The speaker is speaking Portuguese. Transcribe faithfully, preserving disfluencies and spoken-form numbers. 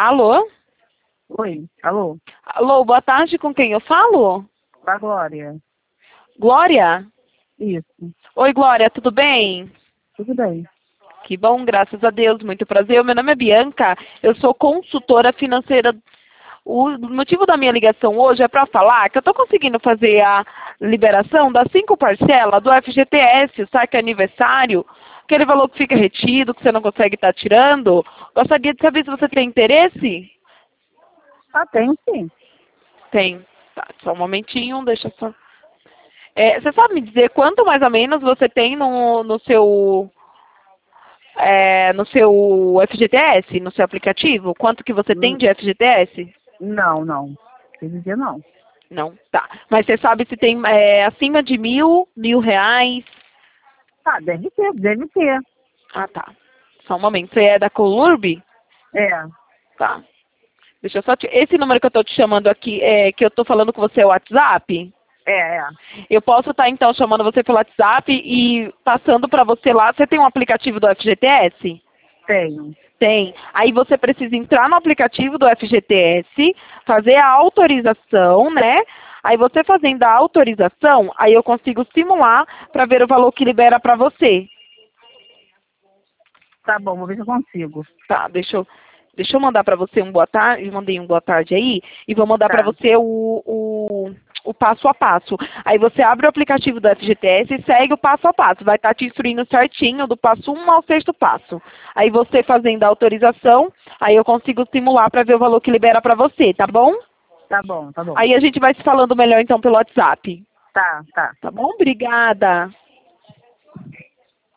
Alô? Oi, alô, Alô, boa tarde, com quem eu falo? da Glória. Glória? Isso, Oi, Glória, tudo bem? tudo bem. Que bom, graças a Deus, muito prazer. Meu nome é Bianca, eu sou consultora financeira. O motivo da minha ligação hoje é para falar que eu estou conseguindo fazer a liberação das cinco parcelas do F G T S, o saque aniversário, aquele valor que fica retido, que você não consegue estar tirando. Gostaria de saber se você tem interesse? Ah, tem sim. Tem. Tá, só um momentinho, deixa eu só. É, você sabe me dizer quanto mais ou menos você tem no, no seu é, no seu F G T S, no seu aplicativo? Quanto que você tem Hum, de F G T S? Não, não. Quer dizer, não. Não, tá. Mas você sabe se tem é, acima de mil, mil reais? Ah, deve ter, deve ter. Ah, tá. Só um momento. Você é da Colurb? É, Tá. Deixa eu só te... Esse número que eu tô te chamando aqui, é, que eu tô falando com você é o WhatsApp? é, é. Eu posso estar, então, chamando você pelo WhatsApp e passando para você lá. Você tem um aplicativo do F G T S? Tenho. Tem. Aí você precisa entrar no aplicativo do F G T S, fazer a autorização, né? Aí você fazendo a autorização, aí eu consigo simular para ver o valor que libera para você. Tá bom, vou ver se eu consigo. Tá, deixa eu, deixa eu mandar para você um boa tarde, eu mandei um boa tarde aí, e vou mandar para Tá, você o, o, o passo a passo. Aí você abre o aplicativo do F G T S e segue o passo a passo, vai estar te instruindo certinho do passo um ao sexto passo. Aí você fazendo a autorização, aí eu consigo simular para ver o valor que libera para você, tá bom? tá bom, tá bom. Aí a gente vai se falando melhor então pelo WhatsApp. Tá, tá. Tá bom? Obrigada.